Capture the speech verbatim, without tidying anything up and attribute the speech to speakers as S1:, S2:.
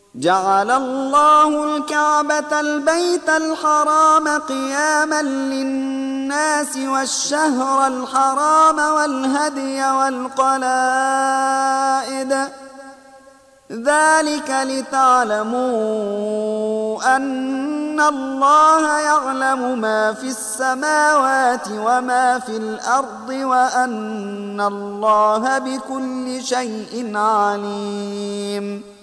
S1: جعل الله الكعبة البيت الحرام قياما للناس والشهر الحرام والهدي والقلائد ذلك لتعلموا أن الله يعلم ما في السماوات وما في الأرض وأن الله بكل شيء عليم